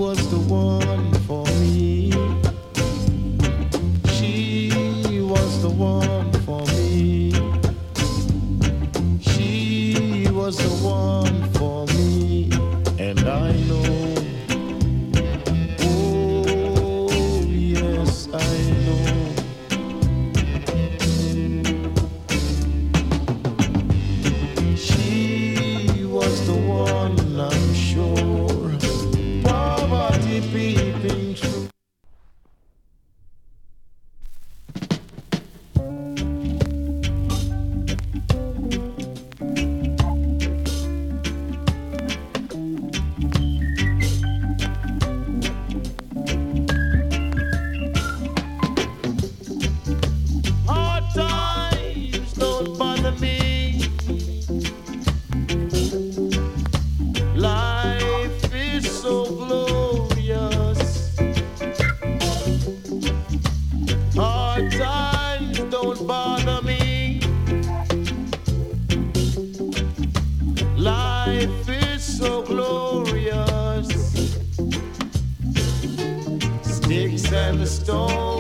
was the one for me. She was the one for me. She was the one for me. And I know, oh yes, I know. She was the one, I'm sure. Poverty peeping through. Hard times don't bother me. Life is so glorious. Hard times don't bother me. Life is so glorious. Sticks and stones